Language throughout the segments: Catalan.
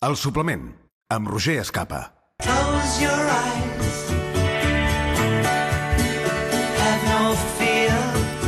El suplement, amb Roger Escapa. Close your eyes. Have no fear.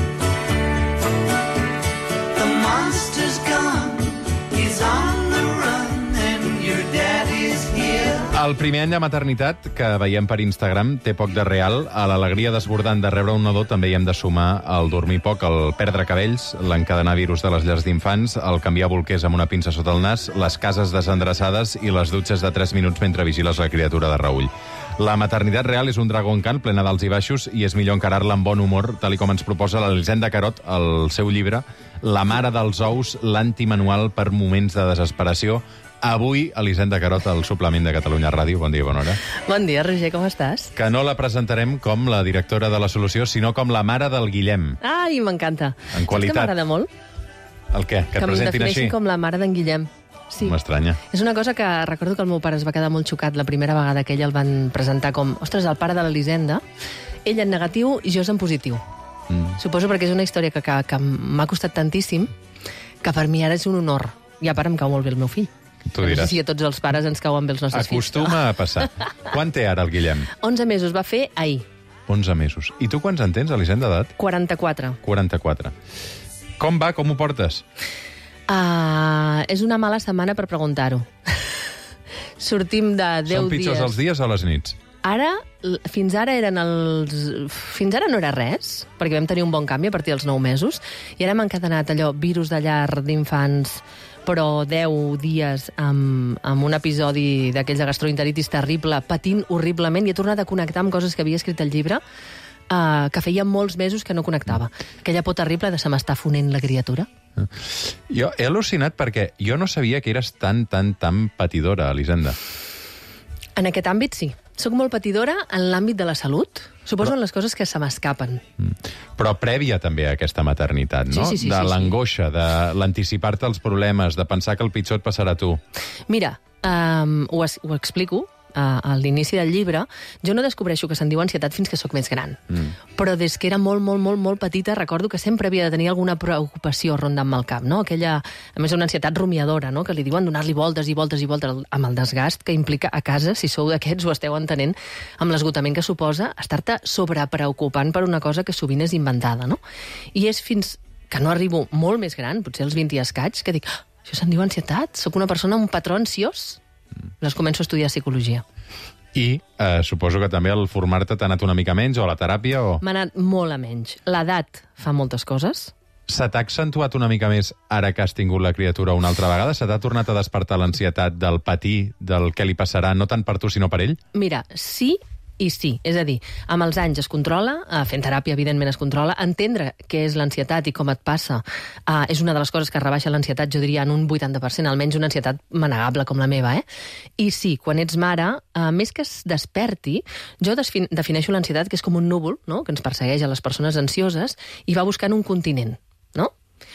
The monster's gone. He's on the run and your daddy's here. El primer any de maternitat que veiem per Instagram té poc de real. A l'alegria desbordant de rebre un nadó també hi hem de sumar el dormir poc, el perdre cabells, l'encadenar virus de les llars d'infants, el canviar bolquers amb una pinça sota el nas, les cases desendreçades i les dutxes de 3 minuts mentre vigiles la criatura de reüll. La maternitat real és un dragó en cant, plena d'alts i baixos, i és millor encarar-la amb bon humor, tal com ens proposa l'Elisenda Carot al seu llibre La mare dels ous, l'antimanual per moments de desesperació. Avui, Elisenda Carot, al suplement de Catalunya Ràdio. Bon dia i bona hora. Bon dia, Roger, com estàs? Que no la presentarem com la directora de la solució, sinó com la mare del Guillem. Ai, m'encanta. En qualitat. Saps que m'agrada molt? El què? Que et presentin així? Que em defineixin com la mare d'en Guillem. Sí. M'estranya. És una cosa que recordo que el meu pare es va quedar molt xocat la primera vegada que ell el van presentar com, ostres, el pare de l'Elisenda, ell en negatiu i jo en positiu. Suposo perquè és una història que m'ha costat tantíssim que per mi ara és un honor. I a part em cau molt bé el meu fill. Tu diràs. No sé si a tots els pares ens cauen bé els nostres fills. Acostuma a passar. Quan té ara el Guillem? 11 mesos, va fer ahir. 11 mesos. I tu quants en tens, Elisenda, d'edat? 44. 44. Com va? Com ho portes? És una mala setmana per preguntar-ho. Sortim de 10 dies... Són pitjors els dies o les nits? Fins ara no era res, perquè vam tenir un bon canvi a partir dels 9 mesos, i ara hem encadenat allò, virus de llar d'infants, però 10 dies amb un episodi d'aquells de gastroenteritis terrible, patint horriblement, i he tornat a connectar amb coses que havia escrit al llibre, que feia molts mesos que no connectava. Aquella por terrible de se m'està fonent la criatura. Jo he al·lucinat perquè jo no sabia que eres tan patidora, Elisenda. En aquest àmbit, sí. Soc molt patidora en l'àmbit de la salut. Suposo en les coses que se m'escapen. Però prèvia també a aquesta maternitat, no? Sí, de l'angoixa, de l'anticipar-te als problemes, de pensar que el pitjor et passarà a tu. Mira, ho explico a l'inici del llibre. Jo no descobreixo que se'n diu ansietat fins que sóc més gran. Però des que era molt petita recordo que sempre havia de tenir alguna preocupació rondant-me el cap, no? Aquella, a més, una ansietat rumiadora, no? Que li diuen donar-li voltes i voltes i voltes amb el desgast que implica a casa, si sou d'aquests ho esteu entenent, amb l'esgotament que suposa estar-te sobrepreocupant per una cosa que sovint és inventada, no? I és fins que no arribo molt més gran, potser als 20 i escaig, que dic, això se'n diu ansietat? Soc una persona, un patró ansiós? Les començo a estudiar psicologia. I suposo que també el formar-te t'ha anat una mica menys, o a la teràpia, o... M'ha anat molt a menys. L'edat fa moltes coses. Se t'ha accentuat una mica més ara que has tingut la criatura una altra vegada? Se t'ha tornat a despertar l'ansietat del patir, del què li passarà, no tant per tu, sinó per ell? Mira, sí i sí. És a dir, amb els anys es controla, fent teràpia, evidentment, es controla. Entendre què és l'ansietat i com et passa és una de les coses que rebaixa l'ansietat, jo diria, en un 80%, almenys una ansietat manegable com la meva, I sí, quan ets mare, més que es desperti, jo defineixo l'ansietat que és com un núvol, no?, que ens persegueix a les persones ansioses i va buscant un continent, no?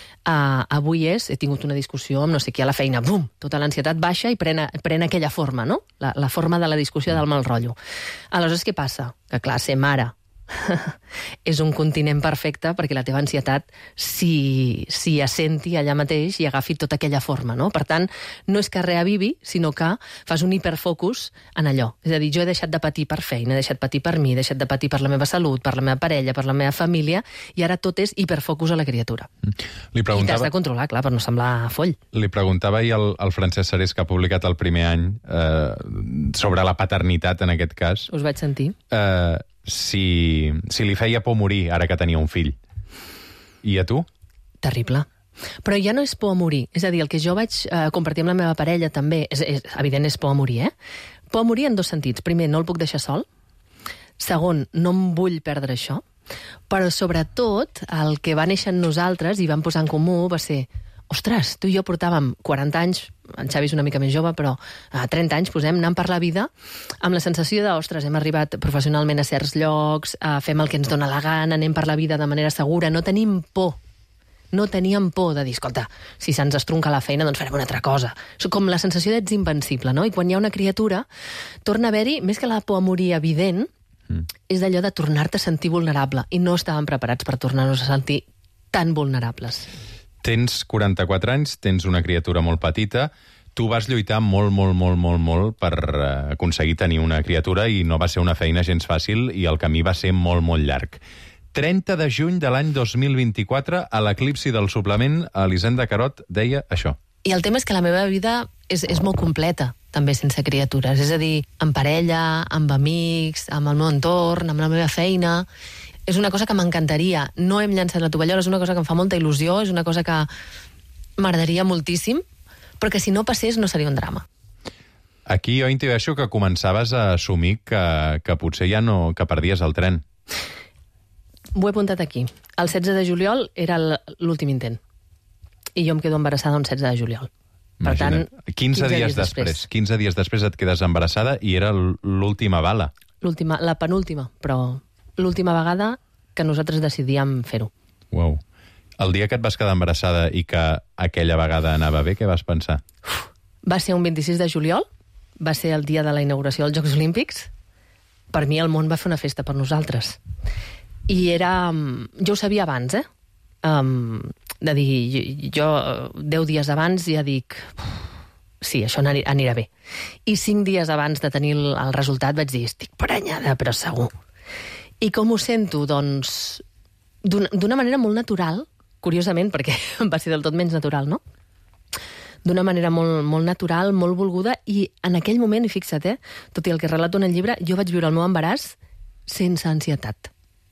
Avui he tingut una discussió amb no sé qui a la feina, bum, tota l'ansietat baixa i pren aquella forma, no? La forma de la discussió del mal rotllo. Aleshores, què passa? Que clar, ser mare és un continent perfecte perquè la teva ansietat s'hi assenti allà mateix i agafi tota aquella forma, no? Per tant, no és que reavivi, sinó que fas un hiperfocus en allò. És a dir, jo he deixat de patir per feina, he deixat de patir per mi, he deixat de patir per la meva salut, per la meva parella, per la meva família, i ara tot és hiperfocus a la criatura. I t'has de controlar, clar, per no semblar foll. Li preguntava ahir al Francesc Sarés, que ha publicat el primer any sobre la paternitat, en aquest cas. Us vaig sentir. Si li feia por morir ara que tenia un fill. I a tu? Terrible. Però ja no és por a morir. És a dir, el que jo vaig compartir amb la meva parella també, evident, és por a morir, Por a morir en 2 sentits. Primer, no el puc deixar sol. Segon, no em vull perdre això. Però, sobretot, el que va néixer en nosaltres i vam posar en comú va ser, ostres, tu i jo portàvem 40 anys, en Xavi és una mica més jove, però 30 anys, anant per la vida amb la sensació de, ostres, hem arribat professionalment a certs llocs, fem el que ens dóna la gana, anem per la vida de manera segura, no tenim por. No teníem por de dir, escolta, si se'ns estronca la feina, doncs farem una altra cosa. És com la sensació d'ets invencible, no? I quan hi ha una criatura, torna a haver-hi, més que la por a morir evident, és d'allò de tornar-te a sentir vulnerable. I no estàvem preparats per tornar-nos a sentir tan vulnerables. Tens 44 anys, tens una criatura molt petita, Tu vas lluitar molt per aconseguir tenir una criatura i no va ser una feina gens fàcil i el camí va ser molt llarg. 30 de juny de l'any 2024, a l'eclipsi del suplement, Elisenda Carot deia això. I el tema és que la meva vida és molt completa, també sense criatures. És a dir, amb parella, amb amics, amb el meu entorn, amb la meva feina. És una cosa que m'encantaria. No hem llançat la tovallola, és una cosa que em fa molta il·lusió, és una cosa que m'agradaria moltíssim, però que si no passés no seria un drama. Aquí jo intueixo que començaves a assumir que potser ja no, que perdies el tren. Ho he apuntat aquí. El 16 de juliol era l'últim intent. I jo em quedo embarassada un 16 de juliol. Per tant, 15 dies després. 15 dies després et quedes embarassada i era l'última bala. La penúltima, però l'última vegada que nosaltres decidíem fer-ho. Uau. El dia que et vas quedar embarassada i que aquella vegada anava bé, què vas pensar? Va ser un 26 de juliol, va ser el dia de la inauguració dels Jocs Olímpics. Per mi el món va fer una festa per nosaltres. I era... Jo ho sabia abans, de dir, jo 10 dies abans ja dic... Sí, això anirà bé. I 5 dies abans de tenir el resultat vaig dir, estic prenyada, però segur. I com ho sento? Doncs d'una manera molt natural, curiosament, perquè va ser del tot menys natural, no? D'una manera molt natural, molt volguda, i en aquell moment, i fixa't, tot i el que relato en el llibre, jo vaig viure el meu embaràs sense ansietat.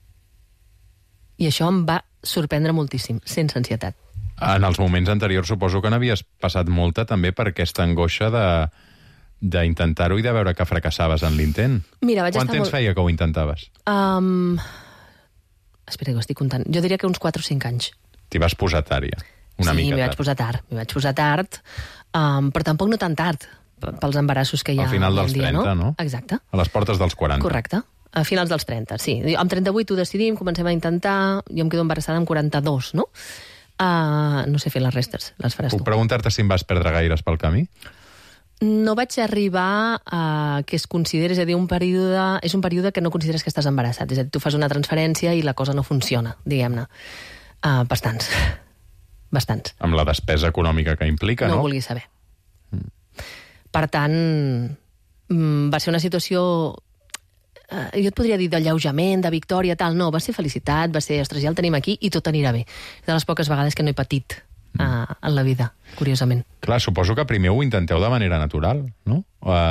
I això em va sorprendre moltíssim, sense ansietat. En els moments anteriors suposo que n'havies passat molta també per aquesta angoixa d'intentar-ho i de veure que fracassaves en l'intent. Mira, Quant temps feia que ho intentaves? Espera, que ho estic comptant. Jo diria que uns 4 o 5 anys. T'hi vas posar tard, ja. Una mica tard. Sí, m'hi vaig posar tard, però tampoc no tan tard, pels embarassos que hi ha al final dels 30, no? Exacte. A les portes dels 40. Correcte. A finals dels 30, sí. Amb 38 ho decidim, comencem a intentar, jo em quedo embarassada amb 42, no? No sé fer les restes, les faràs tu. Puc preguntar-te si em vas perdre gaires pel camí? No vaig arribar a que es consideri, és a dir, és un període que no consideres que estàs embarassat. És a dir, tu fas una transferència i la cosa no funciona, diguem-ne. Bastants. Amb la despesa econòmica que implica, no? No ho vulguis saber. Per tant, va ser una situació... jo et podria dir d'alleujament, de victòria, tal. No, va ser felicitat, va ser, ostres, ja el tenim aquí i tot anirà bé. És de les poques vegades que no he patit en la vida, curiosament. Clar, suposo que primer ho intenteu de manera natural, no?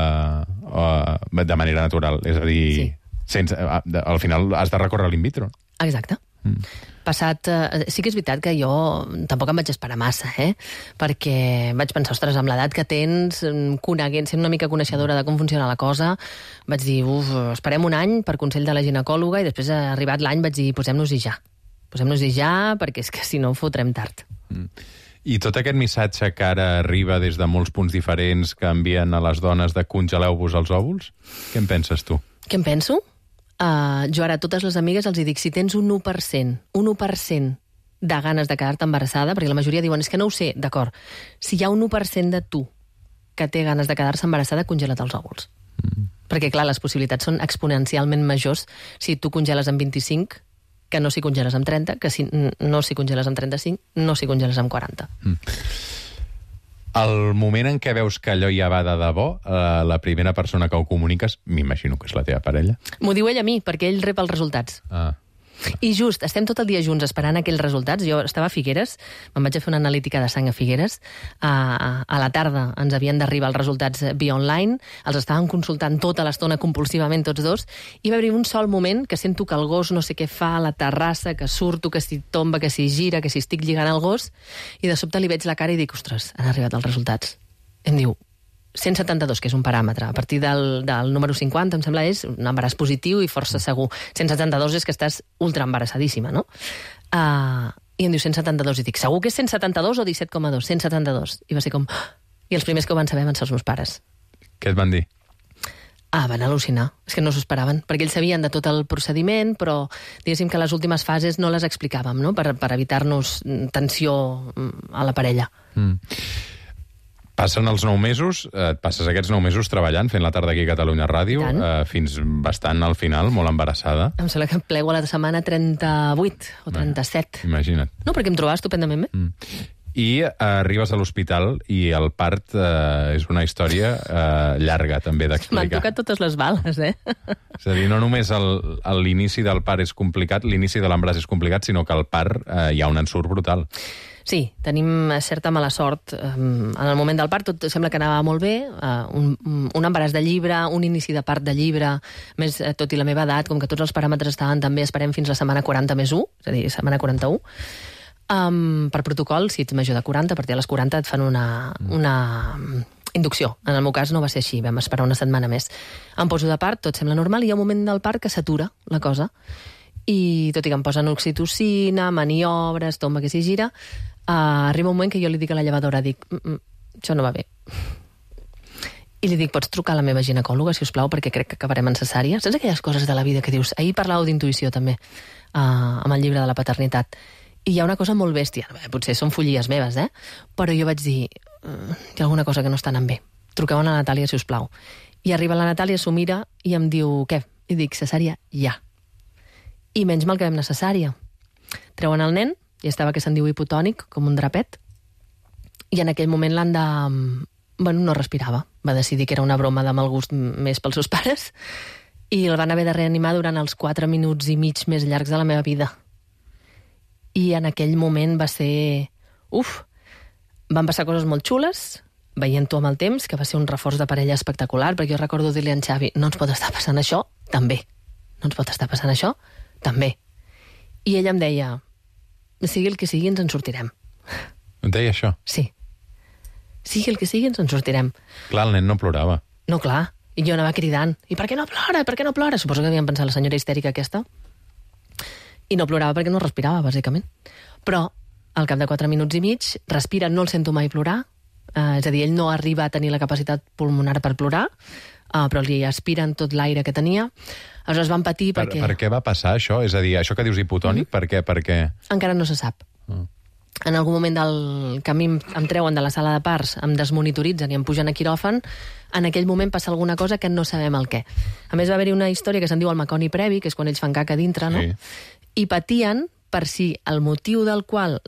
De manera natural, és a dir, sí. Al final has de recórrer l'in vitro. Exacte. Sí que és veritat que jo tampoc em vaig esperar massa, perquè vaig pensar, ostres, amb l'edat que tens, sent una mica coneixedora de com funciona la cosa, vaig dir, esperem un any per consell de la ginecòloga, i després, arribat l'any, vaig dir, posem-nos-hi ja. Posem-nos-hi ja, perquè és que si no ho fotrem tard. I tot aquest missatge que ara arriba des de molts punts diferents que envien a les dones de congeleu-vos els òvuls, què en penses tu? Què en penso? Jo ara a totes les amigues els dic, si tens un 1% de ganes de quedar-te embarassada, perquè la majoria diuen, és que no ho sé, d'acord, si hi ha un 1% de tu que té ganes de quedar-se embarassada, congela't els òvuls. Perquè, clar, les possibilitats són exponencialment majors si tu congeles amb 25, que no si congeles amb 30, que no si congeles amb 35, no si congeles amb 40. El moment en què veus que allò ja va de debò, la primera persona que ho comuniques, m'imagino que és la teva parella. M'ho diu ell a mi, perquè ell rep els resultats. I just, estem tot el dia junts esperant aquells resultats. Jo estava a Figueres, me'n vaig a fer una analítica de sang a Figueres. A la tarda ens havien d'arribar els resultats via online, els estàvem consultant tota l'estona compulsivament tots dos, i va haver un sol moment que sento que el gos no sé què fa a la terrassa, que surto, que si tomba, que si gira, que si estic lligant el gos, i de sobte li veig la cara i dic, ostres, han arribat els resultats. Em diu, 172, que és un paràmetre. A partir del número 50, em sembla, és un embaràs positiu i força segur. 172 és que estàs ultra embarassadíssima, no? I em diu 172, i dic, segur que és 172 o 17,2? 172. I va ser com... I els primers que ho van saber van ser els meus pares. Què et van dir? Van al·lucinar. És que no s'ho esperaven, perquè ells sabien de tot el procediment, però diguéssim que les últimes fases no les explicàvem, no? Per evitar-nos tensió a la parella. Passen els 9 mesos, et passes aquests 9 mesos treballant, fent la tarda aquí a Catalunya Ràdio, fins bastant al final, molt embarassada. Em sembla que plego a la setmana 38 o 37. Imagina't. No, perquè em trobava estupendament bé. I arribes a l'hospital i el part és una història llarga, també, M'han d'explicar. tocat totes les bales, És a dir, no només l'inici del part és complicat, l'inici de l'embaràs és complicat, sinó que al part hi ha un ensurt brutal. Sí, tenim certa mala sort. En el moment del part tot sembla que anava molt bé, un embaràs de llibre, un inici de part de llibre, més tot i la meva edat, com que tots els paràmetres estaven també, esperem fins la setmana 40 més 1, és a dir, setmana 41. Per protocol, si ets major de 40, a partir de les 40 et fan una inducció. En el meu cas no va ser així, vam esperar una setmana més. Em poso de part, tot sembla normal, i hi ha un moment del part que s'atura la cosa. I tot i que em posen oxitocina, maniobres, tomba que s'hi gira, arriba un moment que jo li dic a la llevadora, dic, això no va bé. I li dic, pots trucar a la meva ginecòloga, si us plau, perquè crec que acabarem en cesària? Saps aquelles coses de la vida que dius? Ahir parlàveu d'intuïció, també, amb el llibre de la paternitat. I hi ha una cosa molt bèstia, potser són follies meves, però jo vaig dir, hi ha alguna cosa que no està anant bé. Truqueu a la Natàlia, si us plau. I arriba la Natàlia, s'ho mira i em diu, què? I dic, cesària, ja. I menys mal que vam anar a cesària. Treuen el nen, i estava que se'n diu hipotònic, com un drapet, i en aquell moment l'Anda no respirava. Va decidir que era una broma de mal gust més pels seus pares, i el van haver de reanimar durant els 4 minuts i mig més llargs de la meva vida. I en aquell moment va ser... Van passar coses molt xules, veient-ho amb el temps, que va ser un reforç de parella espectacular, perquè jo recordo dir-li a en Xavi, no ens pot estar passant això? També. No ens pot estar passant això? També. I ella em deia, sigui el que sigui, ens en sortirem. Et deia això? Sí. Sigui el que sigui, ens en sortirem. Clar, el nen no plorava. No, clar. I jo anava cridant, i per què no plora? Per què no plora? Suposo que havien pensat la senyora histèrica aquesta. I no plorava perquè no respirava, bàsicament. Però, al cap de 4 minuts i mig, respira, no el sento mai plorar, és a dir, ell no arriba a tenir la capacitat pulmonar per plorar, però li aspiren tot l'aire que tenia. Aleshores van patir perquè... Per què va passar això? És a dir, això que dius hipotònic, per què? Encara no se sap. En algun moment del camí em treuen de la sala de parts, em desmonitoritzen i em pugen a quiròfan, en aquell moment passa alguna cosa que no sabem el què. A més, va haver-hi una història que se'n diu el meconi previ, que és quan ells fan caca dintre, no? Sí. I patien per si el motiu pel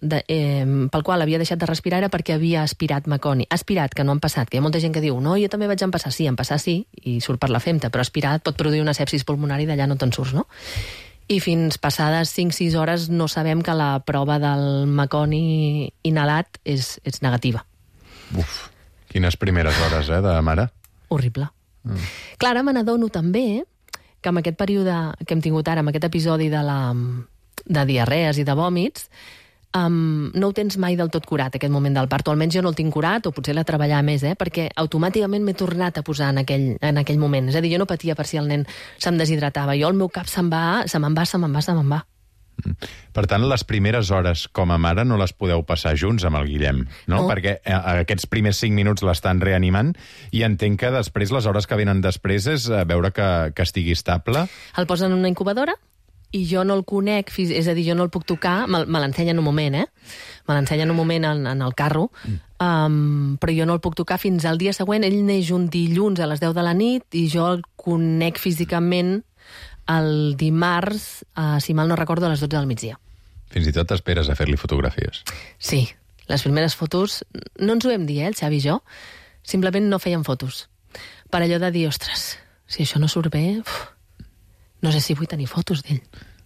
qual havia deixat de respirar era perquè havia aspirat meconi. Aspirat, que no han passat, que hi ha molta gent que diu, no, jo també vaig empassar. Sí, empassar sí, i surt per la femta, però aspirat pot produir una sepsis pulmonar i d'allà no te'n surts, no? I fins passades 5-6 hores no sabem que la prova del meconi inhalat és negativa. Quines primeres hores, de mare? Horrible. Clar, ara me n'adono també que amb aquest període que hem tingut ara, amb aquest episodi de diarrees i de vòmits, no ho tens mai del tot curat, aquest moment del part, o almenys jo no el tinc curat, o potser l'he de treballar més, perquè automàticament m'he tornat a posar en aquell moment. És a dir, jo no patia per si el nen se'm deshidratava. Jo el meu cap se me'n va. Per tant, les primeres hores com a mare no les podeu passar junts amb el Guillem, no? Perquè aquests primers 5 minuts l'estan reanimant i entenc que després, les hores que venen després, és veure que estigui estable. El posen en una incubadora i jo no el conec, és a dir, jo no el puc tocar, me l'ensenyen un moment, me l'ensenyen un moment en el carro, però jo no el puc tocar fins al dia següent. Ell neix un dilluns a les 10 de la nit i jo el conec físicament el dimarts, si mal no recordo, a les 12 del migdia. Fins i tot t'esperes a fer-li fotografies. Sí, les primeres fotos, no ens ho vam dir, el Xavi i jo, simplement no feien fotos. Per allò de dir, ostres, si això no surt bé, no sé si vull tenir fotos d'ell.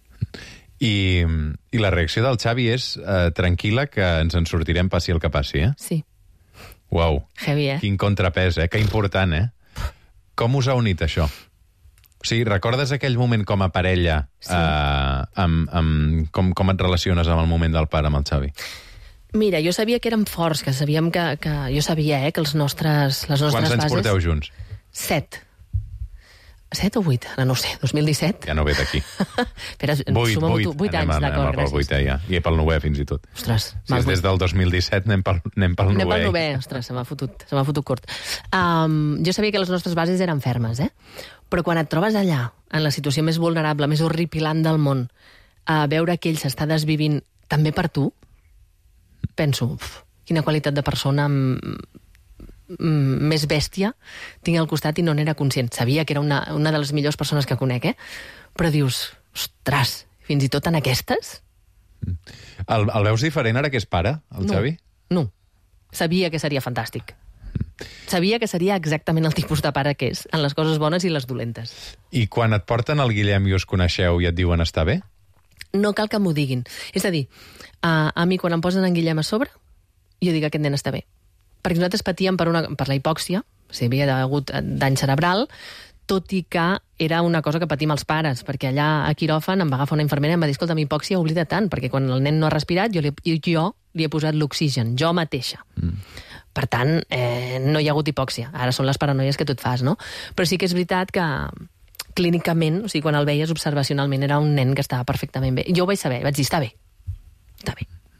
I la reacció del Xavi és tranquil·la, que ens en sortirem passi el que passi, Sí. Uau. Heavy, Quin contrapès, que important, Com us ha unit això? O sigui, recordes aquell moment com a parella? Sí. Com et relaciones amb el moment del pare, amb el Xavi? Mira, jo sabia que érem forts, que sabíem que jo sabia, que les nostres bases... Quants anys porteu junts? 7. 7 o 8? Ara no ho sé, 2017? Ja no ve d'aquí. Espera, suma-m'ho tu, 8 anys, d'acord, gràcies. Pel 8è, ja. I pel 9è, fins i tot. Ostres. Si és des del 2017, anem pel 9è. Anem pel 9è, ostres, se m'ha fotut curt. Jo sabia que les nostres bases eren fermes, però quan et trobes allà, en la situació més vulnerable, més horripilant del món, a veure que ell s'està desvivint també per tu, penso, quina qualitat de persona més bèstia tinc al costat i no n'era conscient. Sabia que era una de les millors persones que conec, però dius, ostres, fins i tot en aquestes? El veus diferent ara que és pare, el Xavi? No. Sabia que seria fantàstic. Sabia que seria exactament el tipus de pare que és, en les coses bones i les dolentes. I quan et porten el Guillem i us coneixeu i et diuen està bé? No cal que m'ho diguin. És a dir, a mi quan em posen en Guillem a sobre, jo dic que aquest nen està bé. Perquè nosaltres patíem per la hipòxia, o sigui, havia hagut dany cerebral, tot i que era una cosa que patim els pares, perquè allà a quiròfan em va agafar una infermera i em va dir, escolta, mi hipòxia oblida tant, perquè quan el nen no ha respirat jo li he posat l'oxigen, jo mateixa. Per tant, no hi ha hagut hipòxia. Ara són les paranoies que tu et fas, no? Però sí que és veritat que clínicament, o sigui, quan el veies observacionalment, era un nen que estava perfectament bé. Jo ho vaig saber, vaig dir, està bé. Està bé.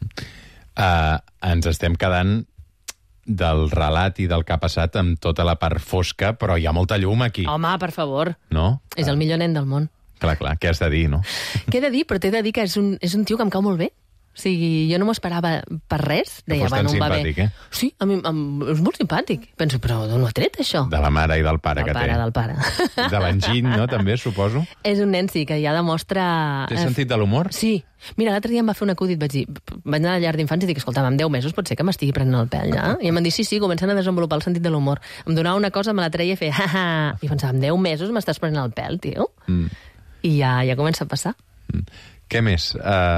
Ens estem quedant del relat i del que ha passat amb tota la part fosca, però hi ha molta llum aquí. Home, per favor. No? És el millor nen del món. Clar, què has de dir, no? Què he de dir? Però t'he de dir que és un tio que em cau molt bé. O sigui, jo no m'ho esperava per res. Que fos tan simpàtic, eh? Sí, a mi és molt simpàtic. Penso, però d'on ho ha tret, això? De la mare i del pare que té. Del pare. De l'enginy, no?, també, suposo. És un nen, sí, que ja demostra... Té sentit de l'humor? Sí. Mira, l'altre dia em va fer un acudit, vaig anar a la llar d'infants i dic, escolta, amb 10 mesos pot ser que m'estigui prenent el pèl, ja? I em van dir, sí, comencen a desenvolupar el sentit de l'humor. Em donava una cosa, me la treia i feia, ha-ha, i pensava, amb 10 mesos m'estàs prenent el pèl, tio? I ja comença a passar. Què més?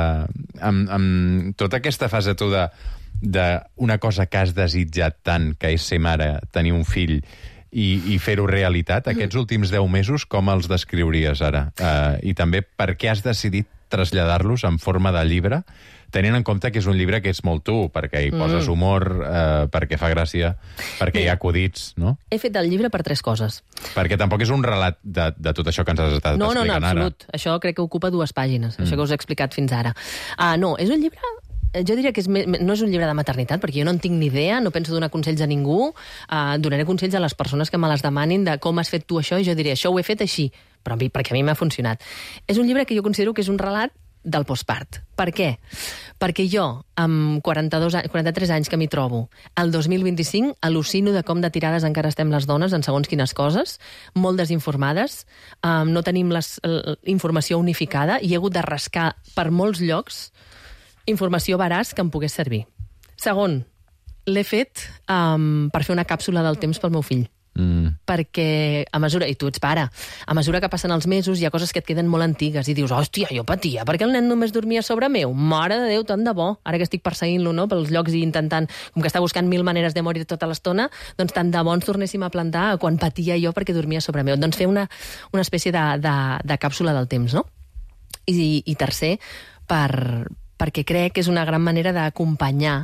Amb tota aquesta fase tu d'una cosa que has desitjat tant, que és ser mare, tenir un fill i fer-ho realitat, aquests últims 10 mesos, com els descriuries ara? I també per què has decidit traslladar-los en forma de llibre, tenint en compte que és un llibre que és molt tu, perquè hi poses humor, perquè fa gràcia, perquè hi ha acudits, no? He fet el llibre per 3 coses. Perquè tampoc és un relat de tot això que ens has estat explicant ara. No, absolut. Això crec que ocupa 2 pàgines, això que us he explicat fins ara. No, és un llibre... Jo diria que no és un llibre de maternitat, perquè jo no en tinc ni idea, no penso donar consells a ningú, donaré consells a les persones que me les demanin de com has fet tu això, i jo diré, això ho he fet així, però perquè a mi m'ha funcionat. És un llibre que jo considero que és un relat del postpart. Per què? Perquè jo, amb 43 anys que m'hi trobo, el 2025 al·lucino de com de tirades encara estem les dones en segons quines coses, molt desinformades, no tenim la informació unificada i he hagut de rascar per molts llocs informació veraç que em pogués servir. Segon, l'he fet per fer una càpsula del temps pel meu fill. Perquè a mesura, i tu ets pare, a mesura que passen els mesos hi ha coses que et queden molt antigues i dius, hòstia, jo patia, perquè el nen només dormia sobre meu? Mare de Déu, tant de bo. Ara que estic perseguint-lo, no?, pels llocs i intentant, com que està buscant 1000 maneres de morir tota l'estona, doncs tant de bo ens tornéssim a plantar quan patia jo perquè dormia sobre meu. Doncs fer una espècie de càpsula del temps, no? I tercer, perquè crec que és una gran manera d'acompanyar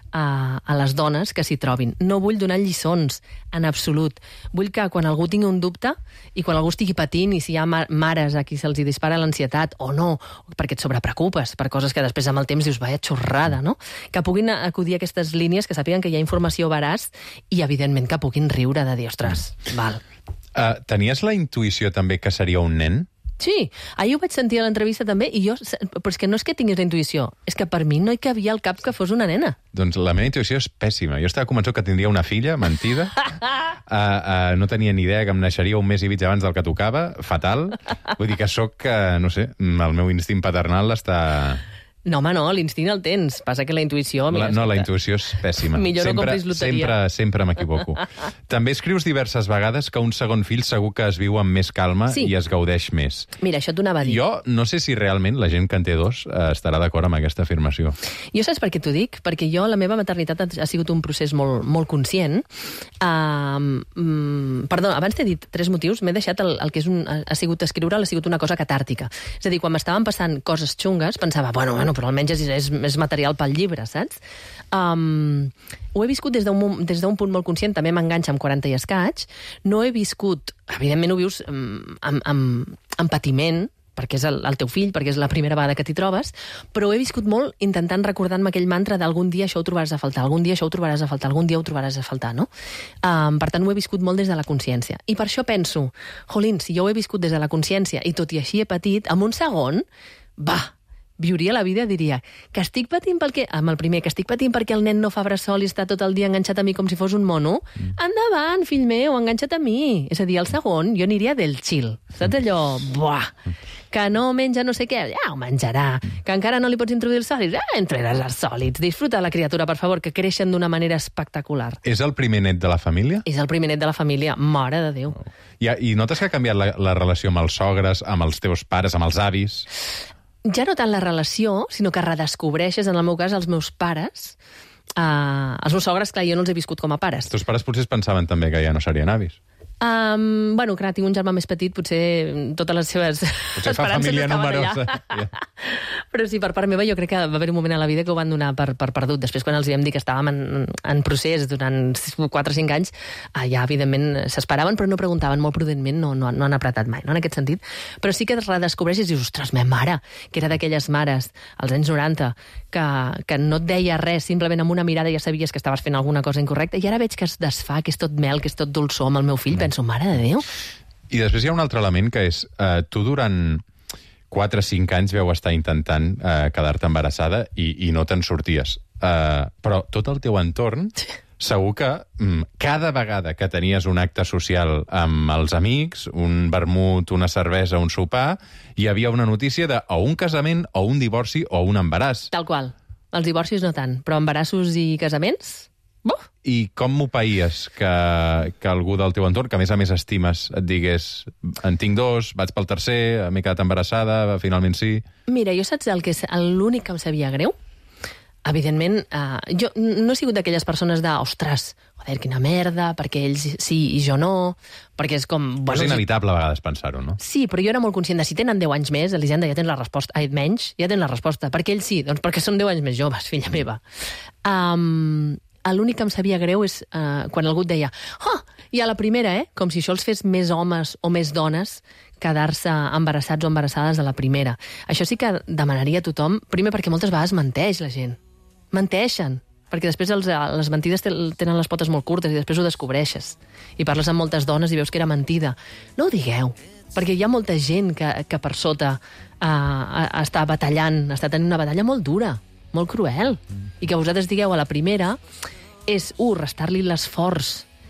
a les dones que s'hi trobin. No vull donar lliçons, en absolut. Vull que quan algú tingui un dubte i quan algú estigui patint i si hi ha mares a qui se'ls dispara l'ansietat o no, perquè et sobrepreocupes per coses que després amb el temps dius, vaya xorrada, no? Que puguin acudir a aquestes línies, que sàpiguen que hi ha informació veraç i, evidentment, que puguin riure de dir, ostres, val. Tenies la intuïció també que seria un nen? Sí, ahir ho vaig sentir a l'entrevista també, i jo, però és que no és que tinguis la intuïció, és que per mi no hi cabia al cap que fos una nena. Doncs la meva intuïció és pèssima. Jo estava convençut que tindria una filla, mentida. No tenia ni idea que em naixeria un mes i mig abans del que tocava, fatal. Vull dir que sóc, no sé, el meu instint paternal està... No, home, no, l'instint el tens. Passa que la intuïció... La intuïció és pèssima. Millor no compris loteria. Sempre m'equivoco. També escrius diverses vegades que un segon fill segur que es viu amb més calma i es gaudeix més. Mira, això t'ho anava a dir. Jo no sé si realment la gent que en té 2 estarà d'acord amb aquesta afirmació. Jo saps per què t'ho dic? Perquè jo, la meva maternitat ha sigut un procés molt, molt conscient. Perdó, abans t'he dit 3 motius. M'he deixat el que ha sigut escriure, ha sigut una cosa catàrtica. És a dir, quan m'estaven passant coses xungues, pensava, bueno, però almenys és material pel llibre, saps? Ho he viscut des d'un punt molt conscient, també m'enganxa amb 40 i escaig. No he viscut, evidentment ho vius amb patiment, perquè és el teu fill, perquè és la primera vegada que t'hi trobes, però he viscut molt intentant recordar-me aquell mantra d'algun dia això ho trobaràs a faltar, algun dia això ho trobaràs a faltar, algun dia ho trobaràs a faltar, no? Per tant, ho he viscut molt des de la consciència. I per això penso, jolín, si jo ho he viscut des de la consciència i tot i així he patit, en un segon, viuria la vida, diria que estic patint amb el primer, que estic patint perquè el nen no fa bressol i està tot el dia enganxat a mi com si fos un mono. Endavant, fill meu, enganxa't a mi. És a dir, el segon, jo aniria del chill. Saps allò? Buah! Que no menja no sé què, ja ho menjarà. Que encara no li pots introduir els sòlids, entregaràs els sòlids. Disfruta la criatura, per favor, que creixen d'una manera espectacular. És el primer net de la família? És el primer net de la família, mare de Déu. I notes que ha canviat la relació amb els sogres, amb els teus pares, amb els avis? Ja no tant la relació, sinó que redescobreixes, en el meu cas, els meus pares. Els meus sogres, clar, jo no els he viscut com a pares. Els teus pares potser es pensaven també que ja no serien avis. Bueno, clar, tinc un germà més petit, potser totes les seves potser fa família numerosa. Però sí, per part meva jo crec que va haver un moment a la vida que ho van donar per perdut. Després, quan els vam dir que estàvem en procés durant 4 o 5 anys, ja, evidentment, s'esperaven, però no preguntaven molt prudentment, no han apretat mai, no, en aquest sentit. Però sí que redescobreixes i dius, ostres, meva mare, que era d'aquelles mares, als anys 90, que no et deia res, simplement amb una mirada ja sabies que estaves fent alguna cosa incorrecta, i ara veig que es desfà, que és tot mel, que és tot dolçor amb el meu fill, penso, mare de Déu. I després hi ha un altre element que és, tu durant 4 o 5 anys veu estar intentant quedar-te embarassada i no te'n sorties. Però tot el teu entorn, segur que cada vegada que tenies un acte social amb els amics, un vermut, una cervesa, un sopar, hi havia una notícia de o un casament, o un divorci, o un embaràs. Tal qual. Els divorcis no tant, però embarassos i casaments... Buf! I com m'ho païes que algú del teu entorn, que a més estimes, et digués en tinc 2, vaig pel tercer, m'he quedat embarassada, finalment sí... Mira, jo saps l'únic que em sabia greu? Evidentment, jo no he sigut d'aquelles persones de, ostres, joder, quina merda, perquè ells sí i jo no, perquè és com... Però és inevitable a vegades pensar-ho, no? Sí, però jo era molt conscient de si tenen 10 anys més, Elisenda, ja tens la resposta, menys, ja tens la resposta. Per què ells sí? Doncs perquè són 10 anys més joves, filla meva. L'únic que em sabia greu és quan algú et deia i a la primera, com si això els fes més homes o més dones quedar-se embarassats o embarassades a la primera. Això sí que demanaria a tothom, primer perquè moltes vegades menteix la gent. Menteixen, perquè després les mentides tenen les potes molt curtes i després ho descobreixes. I parles amb moltes dones i veus que era mentida. No ho digueu, perquè hi ha molta gent que per sota està batallant, està tenint una batalla molt dura, molt cruel. I que vosaltres digueu a la primera és, restar-li l'esforç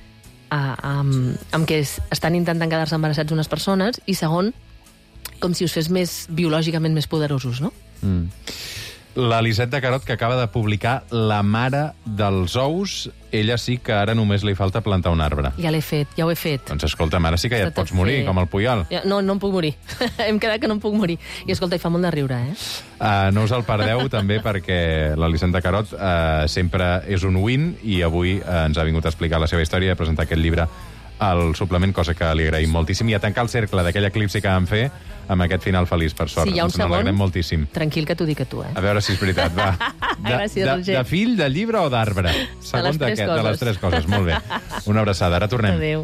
amb què estan intentant quedar-se embarassats unes persones, i segon, com si us fes biològicament més poderosos, no? L'Elisenda de Carot, que acaba de publicar La mare dels ous, ella sí que ara només li falta plantar un arbre. Ja ho he fet. Doncs escolta'm, ara sí que ja et pots morir, com el Puyol. No em puc morir. Hem quedat que no em puc morir. I escolta, fa molt de riure, no us el perdeu, també, perquè l'Elisenda Carot sempre és un win, i avui ens ha vingut a explicar la seva història i a presentar aquest llibre al suplement, cosa que li agraïm moltíssim, i a tancar el cercle d'aquell eclipsi que vam fer amb aquest final feliç, per sort. Sí, hi ha un segon. Ens n'alegrem moltíssim. Tranquil, que t'ho dic a tu, A veure si és veritat, va. Gràcies, Roger. De fill, de llibre o d'arbre? De les tres coses. De les tres coses, molt bé. Una abraçada, ara tornem. Adéu.